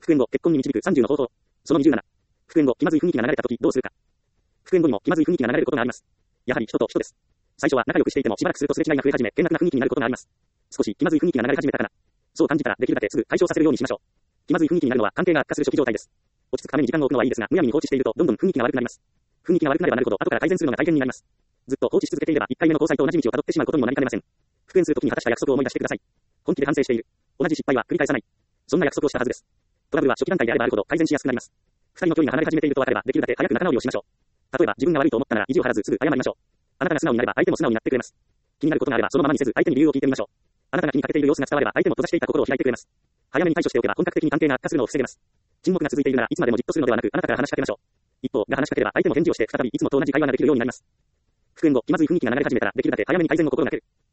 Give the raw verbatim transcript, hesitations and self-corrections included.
復縁後、結婚に導くさんじゅうの方法。そのにじゅうなな。復縁後、気まずい雰囲気が流れたとき、どうするか。復縁後にも気まずい雰囲気が流れることがあります。やはり人と人です。最初は仲良くしていてもしばらくするとすれ違いが増え始め、険悪な雰囲気になることがあります。少し気まずい雰囲気が流れ始めたかな。そう感じたらできるだけすぐ解消させるようにしましょう。気まずい雰囲気になるのは関係が悪化する初期状態です。落ち着くために時間を置くのはいいですが、むやみに放置しているとどんどん雰囲気が悪くなります。雰囲気が悪くなればなるほど後から改善するのが大変になります。ずっと放置し続けていればいっかいめの交際と同じ道をたどってしまうことにもなりかねません。復縁するときに果たした約束を思い出してください。本気で反省している。同じ失敗は繰り返さない。そんな約束をしたはずです。トラブルは初期段階であればあるほど改善しやすくなります。二人の距離が離れ始めていると分かればできるだけ早く仲直りをしましょう。例えば自分が悪いと思ったなら意地を張らずすぐ謝りましょう。あなたが素直になれば相手も素直になってくれます。気になることがあればそのままにせず相手に理由を聞いてみましょう。あなたが気にかけている様子が伝われば相手も閉ざしていた心を開いてくれます。早めに対処しておけば本格的に関係が悪化するのを防げます。沈黙が続いているならいつまでもじっとするのではなくあなたから話しかけましょう。一方が話しかければ相手も返事をして再びいつもと同じ会話ができるようになります。復縁後気まずい雰囲気が流れ始めたらできるだけ早めに改善を心がける。